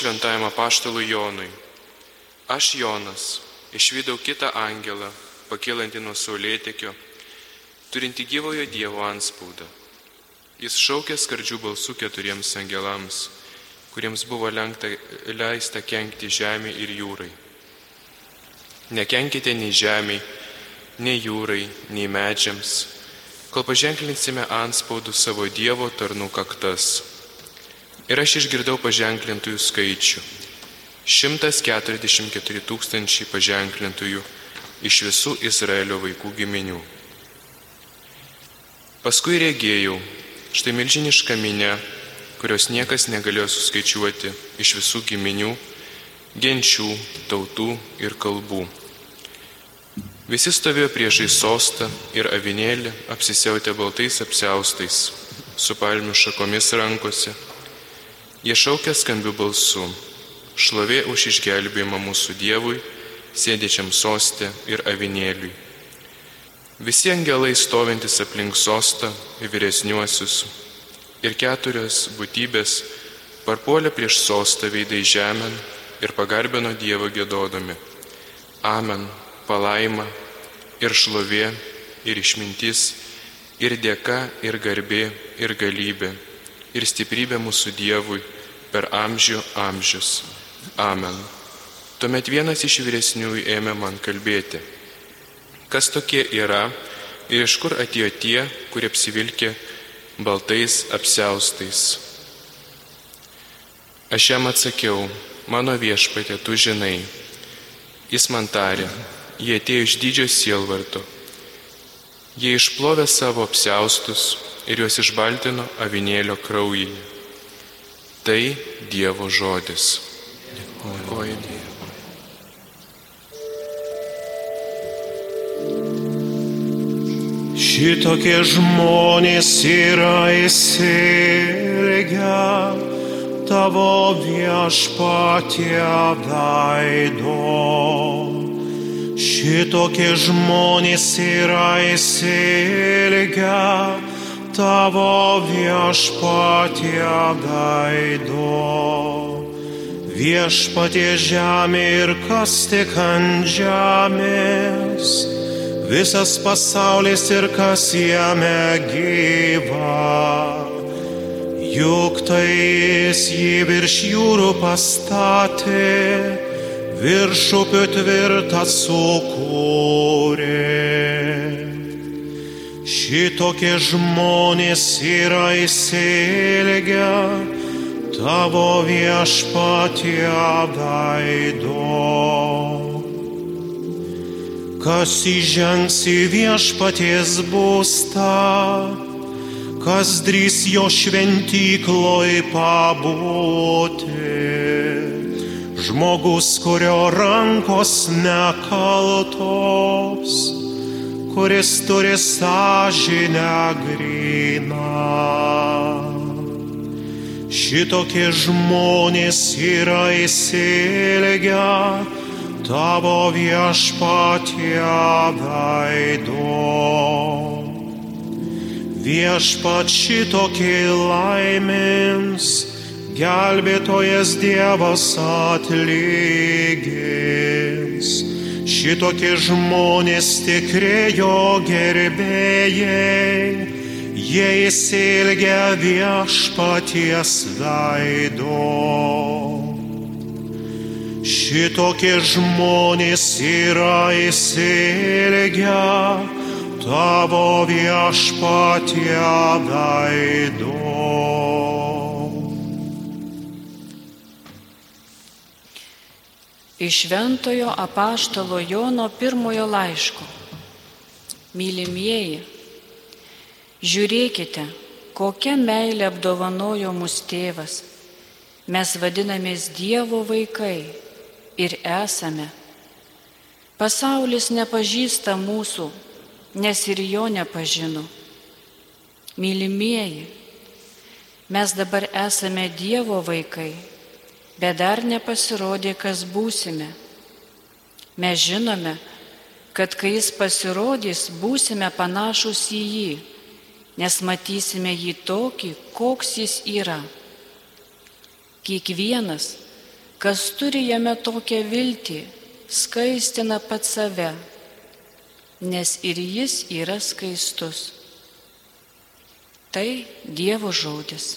Šventajam apaštalui Jonui. Aš, Jonas, išvydau kitą angelą, pakylantį nuo saulėtekio, turinti gyvojo Dievo antspaudą. Jis šaukė skardžių balsų 4 angelams, kuriems buvo leista kenkti žemei ir jūrai. Nekenkite nei žemei, nei jūrai, nei medžiams, kol paženklinsime antspaudų savo Dievo tarnų kaktas. Ir aš išgirdau paženklintųjų skaičių. 144 000 paženklintųjų iš visų Izraelio vaikų giminių. Paskui regėjau, štai milžiniška minia, kurios niekas negalėjo suskaičiuoti, iš visų giminių, genčių, tautų ir kalbų. Visi stovėjo priešais sostą ir avinėlį, apsisiautę baltais apsiaustais, su palmių šakomis rankose. Jie šaukė skambiu balsu: šlovė už išgelbėjimą mūsų Dievui, sėdėčiam soste ir avinėliui. Visi angelai stovintys aplink sostą ir vyresniuosius ir 4 būtybės parpuolė prieš sostą veidai žemėn ir pagarbino Dievą giedodami: Amen, palaima ir šlovė ir išmintis ir dėka ir garbė ir galybė ir stiprybė mūsų Dievui per amžių amžius. Amen. Tuomet vienas iš vyresniųjų ėmė man kalbėti: kas tokie yra ir iš kur atėjo tie, kurie apsivilkė baltais apsiaustais. Aš jam atsakiau: mano viešpatie, tu žinai. Jis man tarė: jie atėjo iš didžio sielvarto. Jie išplovė savo apsiaustus ir juos išbaltino avinėlio kraujyje. Tai Dievo žodis. Dėkoju Dievui. Šitokie žmonės yra įsirgę tavo viešpatie veido. Šitokie žmonės yra įsirgę tavo viešpatie veido. Viešpatie žemė ir kas tik ant žemės, visas pasaulis ir kas jame gyva. Juk tai jis jį virš jūrų pastatė, virš upių tvirtą sukūrė. Šitokie žmonės yra įsilgę tavo viešpatie veido. Kas įžengs į viešpaties būstą, kas drįs jo šventykloj pabūti. Žmogus, kurio rankos nekaltos, kuris turi sąžinę gryną. Šitokie žmonės yra įsilgę tavo viešpatie veido. Viešpat šitokie laimins, gelbėtojas Dievas atlygins. Šitokie žmonės tikri jo gerbėjai, jie įsilgę viešpaties veido. Šitokie žmonės yra įsilgę tavo viešpatie veido. Iš Šventojo apaštalo Jono 1 laiško. Mylimieji, žiūrėkite, kokia meilė apdovanojo mus tėvas. Mes vadinamės Dievo vaikai ir esame. Pasaulis nepažįsta mūsų, nes ir jo nepažino. Mylimieji, mes dabar esame Dievo vaikai, bet dar nepasirodė, kas būsime. Mes žinome, kad kai jis pasirodys, būsime panašus į jį, nes matysime jį tokį, koks jis yra. Kiekvienas, Kas turi jame tokią viltį, skaistina pats save, nes ir jis yra skaistus. Tai Dievo žodis.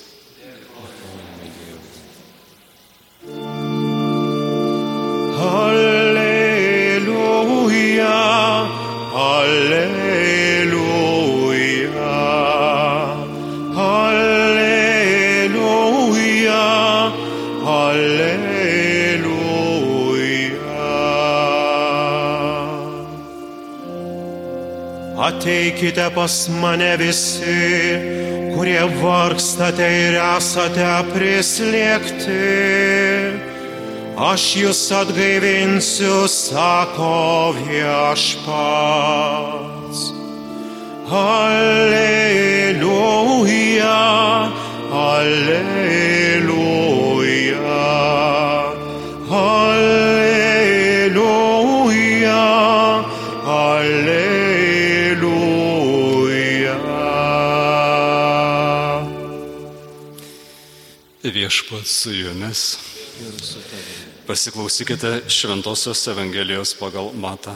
Alleluja, alleluja, alleluja, alleluja. Ateikite pas mane visi, kurie vargstate ir esate prislėgti. Aš jūs atgaivinsiu, sako Viešpats. Alleluja, alleluja, alleluja, alleluja. Viešpats su jumis. Pasiklausykite Šventosios Evangelijos pagal Matą.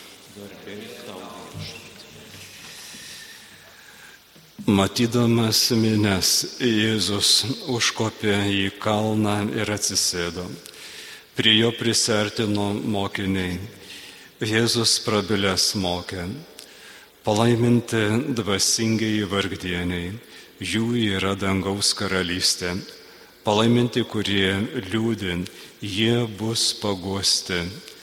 Matydamas minias, Jėzus užkopė į kalną ir atsisėdo. Prie jo prisiartino mokiniai. Jėzus prabilęs mokė: palaiminti dvasingieji vargdieniai, jų yra dangaus karalystė. Palaiminti, kurie liūdi, jie bus paguosti.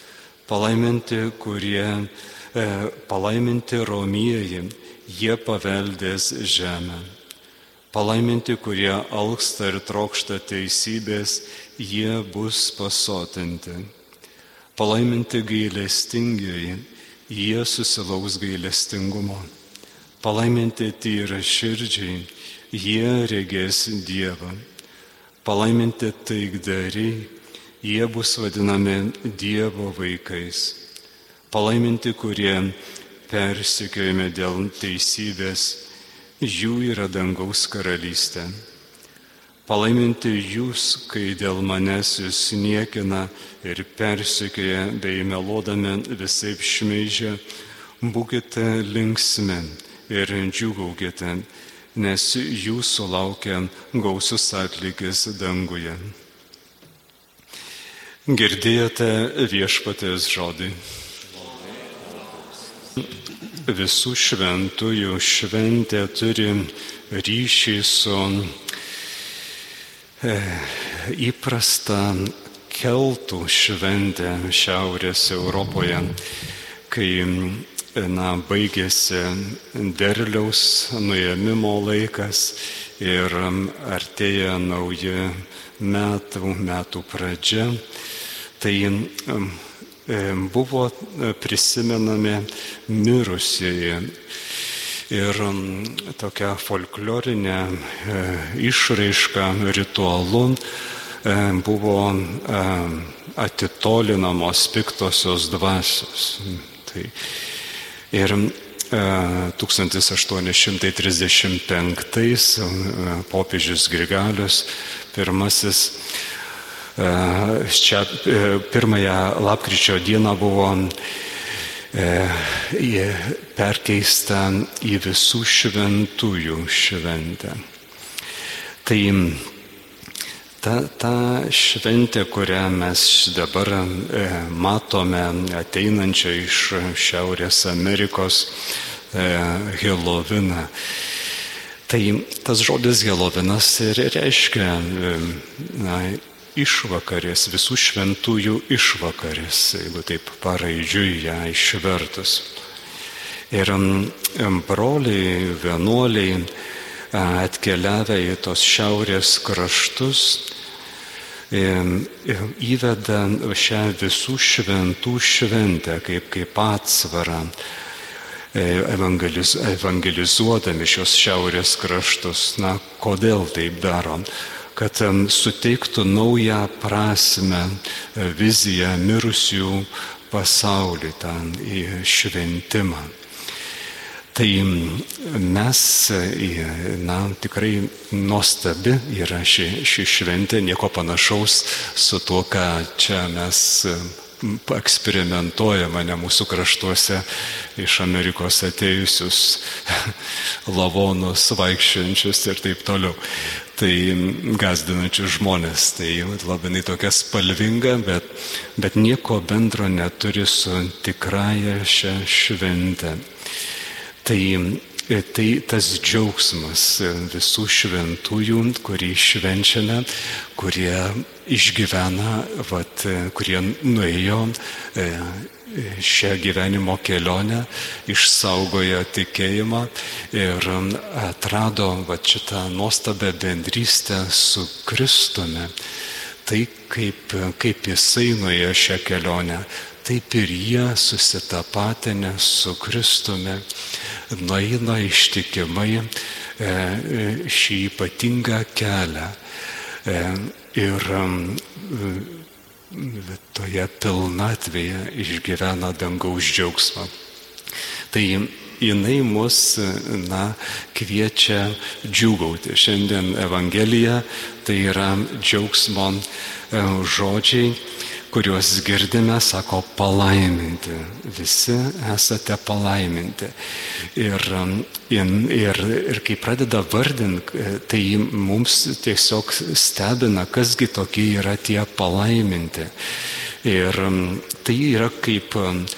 Palaiminti romieji, jie paveldės žemę. Palaiminti, kurie alksta ir trokšta teisybės, jie bus pasotinti. Palaiminti gailestingieji, jie susilauks gailestingumo. Palaiminti tyraširdžiai, jie regės Dievą. Palaiminti taikdariai, jie bus vadinami Dievo vaikais. Palaiminti, kurie persekiojami dėl teisybės, jų yra dangaus karalystė. Palaiminti jūs, kai dėl manęs jūs niekina ir persekioja bei melodami visaip šmeižia, būkite linksmi ir džiūgaukite, nes jūsų laukia gausus atlygis danguje. Girdėjote Viešpaties žodį. Visų šventųjų šventė turi ryšį su įprasta keltų šventė Šiaurės Europoje, kai baigėsi derliaus nuėmimo laikas ir artėja nauji metų pradžia, tai buvo prisimenami mirusieji ir tokia folklorinė išraiška ritualu buvo atitolinamos piktosios dvasios. Ir 1835 popiežius Grigalius I pirmąją lapkričio dieną buvo perkeista į visų šventųjų šventę. Tai ta šventė, kurią mes dabar matome ateinančią iš Šiaurės Amerikos, Heloviną. Tai tas žodis Helovinas ir reiškia išvakarės, visų šventųjų išvakarės, jeigu taip paraidžiui ją išvertus. Ir broliai, vienuoliai atkeliavę į tos šiaurės kraštus įveda šią visų šventų šventę kaip atsvarą, evangelizuodami šios šiaurės kraštus. Kodėl taip darom? Kad suteiktų naują prasmę, viziją mirusių pasaulį, tą šventimą. Tai mes, tikrai nuostabi yra ši šventė, nieko panašaus su tuo, ką čia mes eksperimentuojama, ne mūsų kraštuose iš Amerikos atėjusius lavonus vaikščiančius ir taip toliau. Tai gazdinančius žmonės, tai labai tokia spalvinga, bet nieko bendro neturi su tikrąja šią šventę. Tai tas džiaugsmas visų šventųjų, kurį švenčiame, kurie išgyvena, kurie nuėjo šią gyvenimo kelionę, išsaugojo tikėjimą ir atrado šitą nuostabią bendrystę su Kristumi. Tai kaip jisai nuėjo šią kelionę, taip ir jie susitapatinę su Kristumi nueina ištikimai šį ypatingą kelią ir toje pilnatvėje išgyvena dangaus džiaugsmą. Tai jinai mus kviečia džiūgauti. Šiandien Evangelija tai yra džiaugsmo žodžiai, kuriuos girdime, sako palaiminti. Visi esate palaiminti. Ir kai pradeda vardinti, tai mums tiesiog stebina, kasgi tokie yra tie palaiminti. Ir tai yra kaip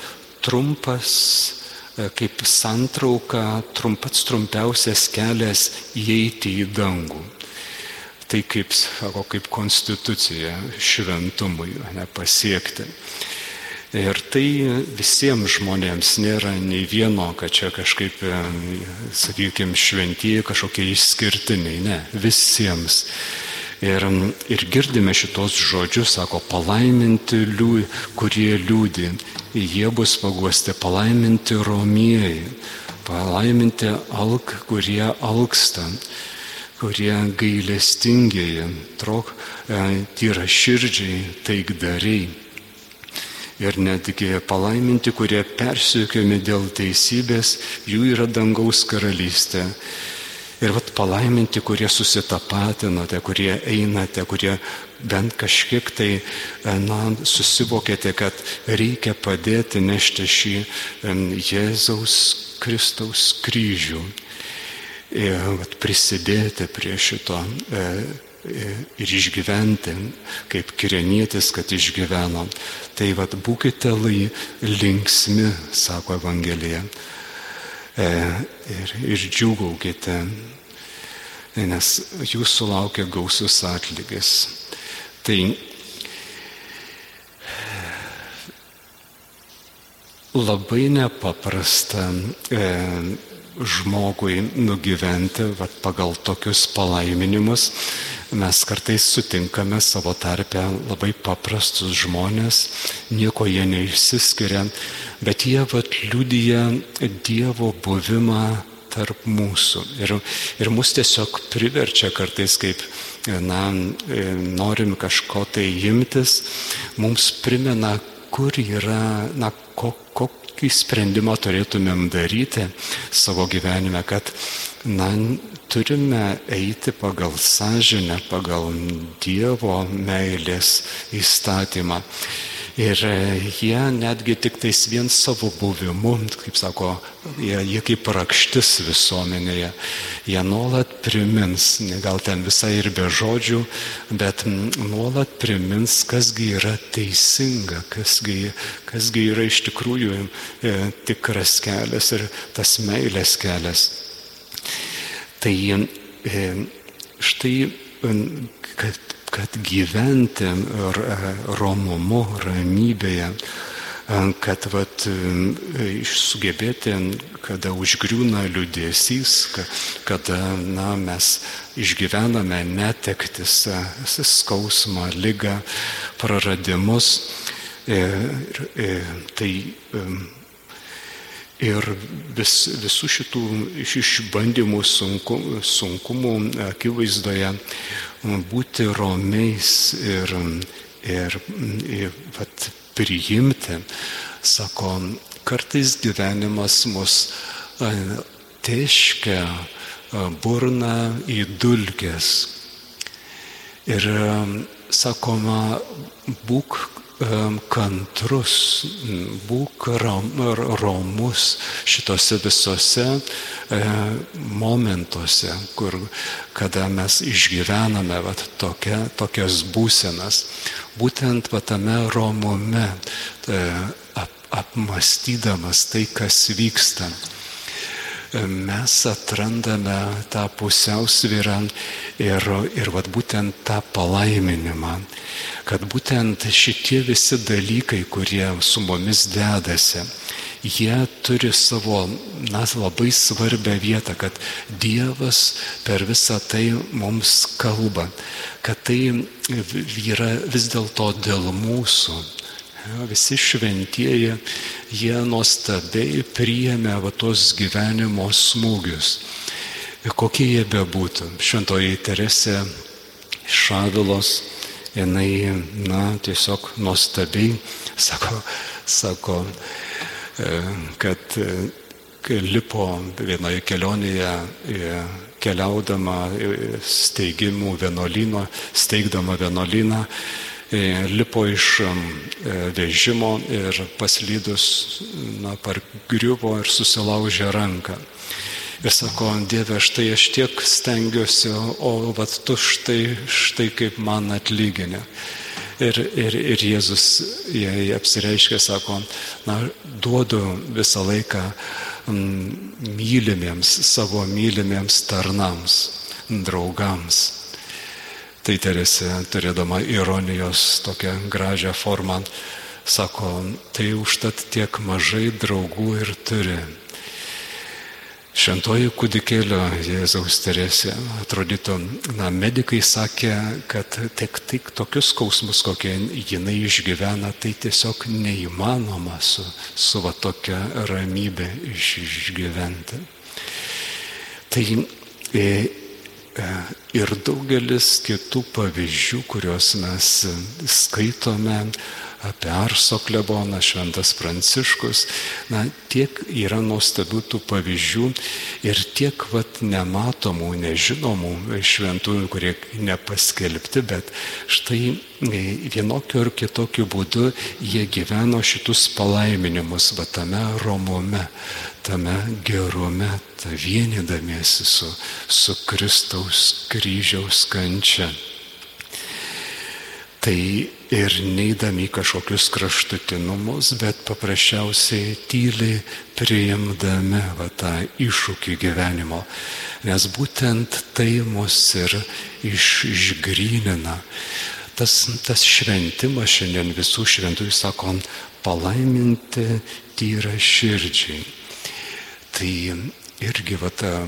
kaip santrauka, pats trumpiausias kelias įeiti į dangų. Tai kaip konstitucija šventumui pasiekti. Ir tai visiems žmonėms nėra nei vieno, kad čia kažkaip, sakykime, šventieji kažkokie išskirtiniai, ne, visiems. Ir girdime šitos žodžius, sako, palaiminti, kurie liūdi, jie bus paguosti, palaiminti romieji, palaiminti kurie alksta, kurie gailestingieji, tyra širdžiai, taikdariai. Ir netgi palaiminti, kurie persekiojami dėl teisybės, jų yra dangaus karalystė. Ir palaiminti, kurie susitapatinote, kurie einate, kurie bent kažkiek tai susivokėte, kad reikia padėti nešti šį Jėzaus Kristaus kryžių. Ir prisidėti prie šito ir išgyventi, kaip Kirenietis, kad išgyveno. Tai būkite linksmi, sako Evangelija, ir džiūgaukite, nes jūsų laukia gausus atlygis. Tai labai nepaprasta žmogui nugyventi pagal tokius palaiminimus. Mes kartais sutinkame savo tarpe labai paprastus žmonės, nieko jie neišsiskiria, bet jie liudija Dievo buvimą tarp mūsų. Ir mus tiesiog priverčia kartais, kaip norim kažko tai imtis, mums primena, kur yra, kokį sprendimą turėtumėm daryti savo gyvenime, kad turime eiti pagal sąžinę, pagal Dievo meilės įstatymą. Ir jie netgi tik tais vien savo buvimu, kaip sako, jie kaip rakštis visuomenėje, jie nuolat primins, gal ten visai ir be žodžių, bet nuolat primins, kasgi yra teisinga, kasgi yra iš tikrųjų tikras kelias ir tas meilės kelias. Tai štai, kad gyventi romumu, ramybėje, kad sugebėti, kada užgriūna liūdesys, kada mes išgyvename netektis, skausmą, ligą, praradimus, tai ir visų šitų išbandymų, sunkumų akivaizdoje būti romiais ir priimti, sako, kartais gyvenimas mus tėškia burną į dulkes. Ir sakoma, būk kantrus, būk romus šitose visose momentuose, kada mes išgyvename tokias būsenas. Būtent tame romume, apmąstydamas tai, kas vyksta, mes atrandame tą pusiausvyrą ir būtent tą palaiminimą, kad būtent šitie visi dalykai, kurie su mumis dedasi, jie turi savo labai svarbią vietą, kad Dievas per visą tai mums kalba, kad tai yra vis dėlto dėl mūsų. Visi šventieji, jie nuostabiai priėmė tos gyvenimo smūgius. Kokie jie bebūtų. Šventoji Teresė iš Avilos, jinai, tiesiog nuostabiai sako, kad kai lipo vienoje kelionėje, keliaudama steigdama vienuolyną, lipo iš vežimo ir paslydus pargriuvo ir susilaužė ranką. Ir sako, Dieve, štai aš tiek stengiuosi, o tu štai kaip man atlyginė. Ir Jėzus jai apsireiškė, sako, duodu visą laiką savo mylimiems tarnams, draugams. Tai Teresė, turėdama ironijos tokią gražią formą, sako, tai užtat tiek mažai draugų ir turi. Šventoji kūdikėlio Jėzaus Teresė, atrodytų, medikai sakė, kad tik tokius skausmus, kokie jinai išgyvena, tai tiesiog neįmanoma su tokia ramybė išgyventi. Tai ir daugelis kitų pavyzdžių, kuriuos mes skaitome apie Arso kleboną, Šventas Pranciškus, tiek yra nuostabių tų pavyzdžių ir tiek nematomų, nežinomų šventųjų, kurie nepaskelbti, bet štai vienokiu ar kitokiu būdu jie gyveno šitus palaiminimus tame romume, tame gerume, vienydamiesi su Kristaus kryžiaus kančia. Tai ir neidami kažkokius kraštutinumus, bet paprasčiausiai tyliai priimdami tą iššūkį gyvenimo. Nes būtent tai mus ir išgrynina. Tas šventimas šiandien visų šventųjų, sakom, palaiminti tyra širdžiai. Tai irgi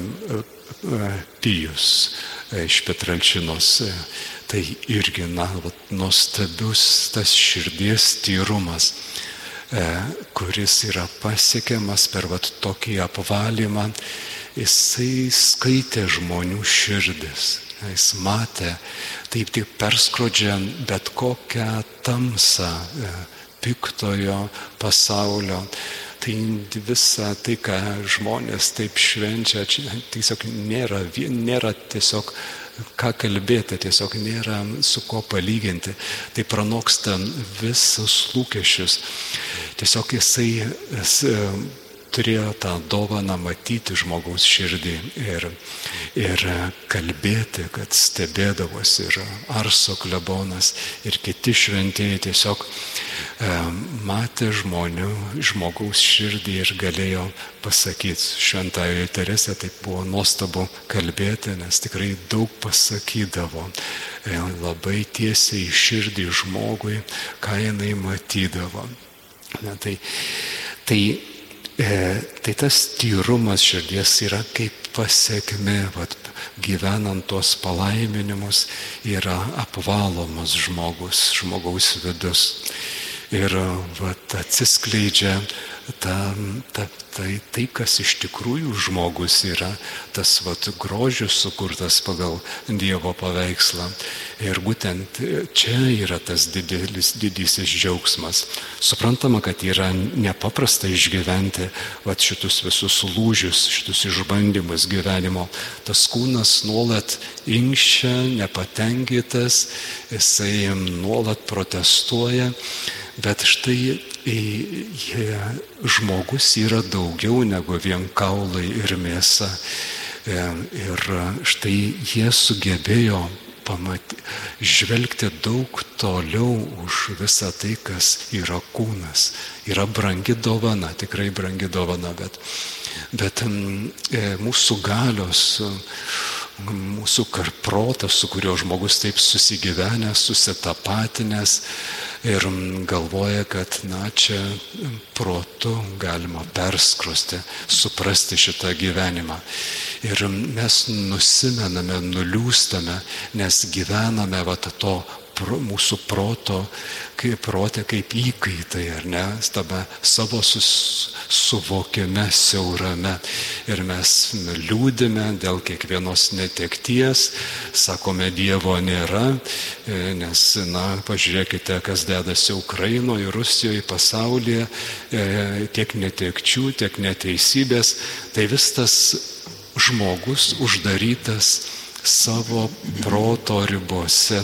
Pijus iš Petralčinos, tai irgi nuostabius tas širdies tyrumas, kuris yra pasiekiamas per tokį apvalymą. Jisai skaitė žmonių širdis, jis matė, taip tik perskrodžia bet kokią tamsą piktojo pasaulio. Tai visa tai, ką žmonės taip švenčia, tiesiog nėra tiesiog ką kalbėti, tiesiog nėra su ko palyginti. Tai pranoksta visus lūkesčius. Tiesiog jisai turėjo tą dovaną matyti žmogaus širdį ir kalbėti, kad stebėdavosi ir Arso klebonas ir kiti šventieji tiesiog matė žmogaus širdį ir galėjo pasakyti. Šventoji Teresė taip buvo nuostabu kalbėti, nes tikrai daug pasakydavo, labai tiesiai į širdį žmogui, ką jinai matydavo. Tai tas tyrumas širdies yra kaip pasiekmė, gyvenant tuos palaiminimus, yra apvalomas žmogaus vidus. Ir atsiskleidžia tai, kas iš tikrųjų žmogus yra, tas grožis sukurtas pagal Dievo paveikslą. Ir būtent čia yra tas didysis džiaugsmas. Suprantama, kad yra nepaprasta išgyventi šitus visus lūžius, šitus išbandymus gyvenimo. Tas kūnas nuolat inkščia, nepatenkintas, jisai nuolat protestuoja, bet štai žmogus yra daugiau negu vien kaulai ir mėsa. Ir štai jie sugebėjo žvelgti daug toliau už visą tai, kas yra kūnas. Yra brangi dovana, tikrai brangi dovana, bet mūsų galios, mūsų protas, su kurio žmogus taip susigyvenęs, susitapatinęs ir galvoja, kad čia protu galima perskrosti, suprasti šitą gyvenimą. Ir mes nusimename, nuliūstame, nes gyvename to mūsų proto, kaip įkaitai, ar ne, tame savo suvokime siaurame. Ir mes liūdime dėl kiekvienos netekties, sakome, Dievo nėra, nes, pažiūrėkite, kas dedasi Ukrainoje, Rusijoje, pasaulyje, tiek netekčių, tiek neteisybės. Tai vis tas žmogus uždarytas savo proto ribose,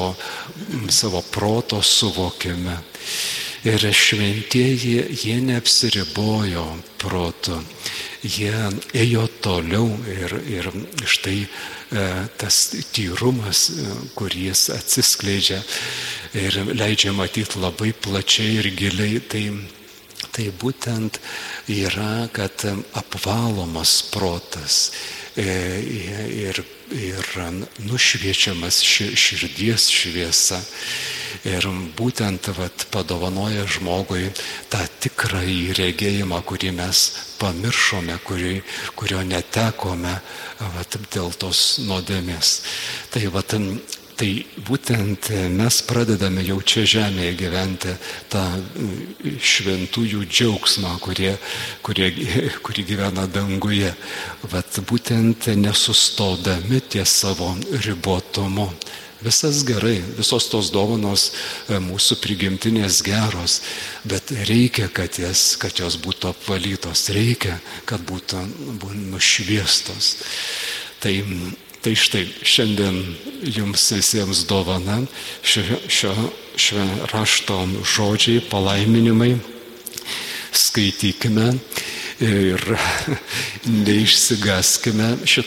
savo proto suvokime. Ir šventieji, jie neapsiribojo protu, jie ėjo toliau ir štai tas tyrumas, kuris atsiskleidžia ir leidžia matyti labai plačiai ir giliai, tai būtent yra, kad apvalomas protas ir nušviečiamas širdies šviesa. Ir būtent padovanoja žmogui tą tikrąjį regėjimą, kurį mes pamiršome, kurio netekome dėl tos nuodėmės. Tai būtent mes pradedame jau čia žemėje gyventi tą šventųjų džiaugsmą, kurį gyvena danguje. Būtent nesustodami ties savo ribotumu. Visas gerai, visos tos dovanos mūsų prigimtinės geros, bet reikia, kad jos būtų apvalytos, reikia, kad būtų nušviestos. Tai štai šiandien jums visiems dovana, šio rašto žodžiai, palaiminimai, skaitykime ir neišsigaskime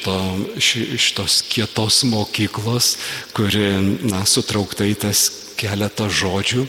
šitos kietos mokyklos, kuri sutraukta į tas keletą žodžių,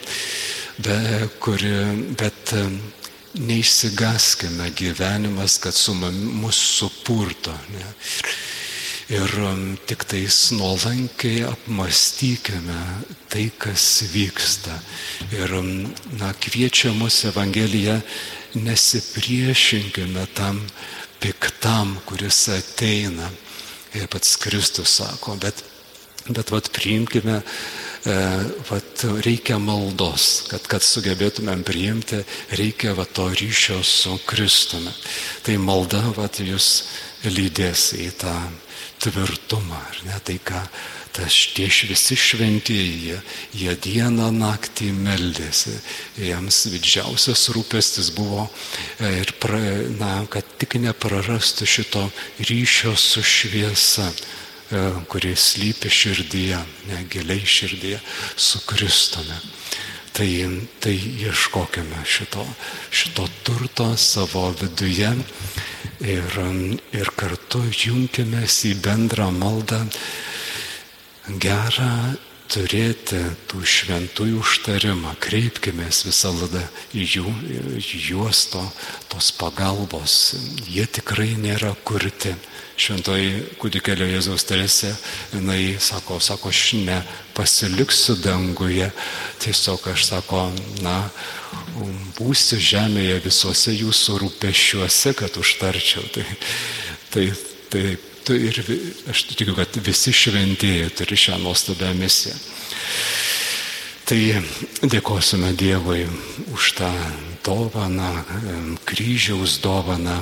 bet neišsigaskime gyvenimas, kad mus supurto. Ne? Ir tik tais nuolankiai apmastykime tai, kas vyksta. Ir kviečia mus Evangelija, nesipriešinkime tam piktam, kuris ateina. Ir pats Kristus sako, bet priimkime, reikia maldos, kad sugebėtumėm priimti, reikia to ryšio su Kristumi. Tai malda jūs lydės į tą tvirtumą, ar ne, tai ką tie visi šventieji, jie dieną naktį meldėsi, jiems didžiausias rūpestis buvo, kad tik neprarastų šito ryšio su šviesa, kuris slypi širdyje, giliai širdyje su Kristumi. Tai ieškokime šito turto savo viduje ir kartu junkimės į bendrą maldą. Gera turėti tų šventųjų užtarimą, kreipkimės visą laiką į juos tos pagalbos. Jie tikrai nėra kurti. Šventoji kūdikėlio Jėzaus Teresė, jinai sako, aš nepasiliksiu danguje, tiesiog aš būsiu žemėje visuose jūsų rūpesčiuose, kad užtarčiau. Ir aš tikiu, kad visi šventieji turi šią nuostabią misiją. Tai dėkosime Dievui už tą dovaną, kryžiaus dovaną,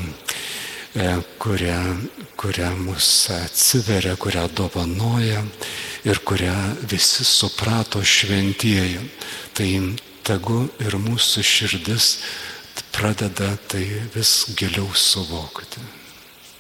kurią mus atsiveria, kurią dovanoja ir kurią visi suprato šventieji. Tai tegu ir mūsų širdis pradeda tai vis giliau suvokti.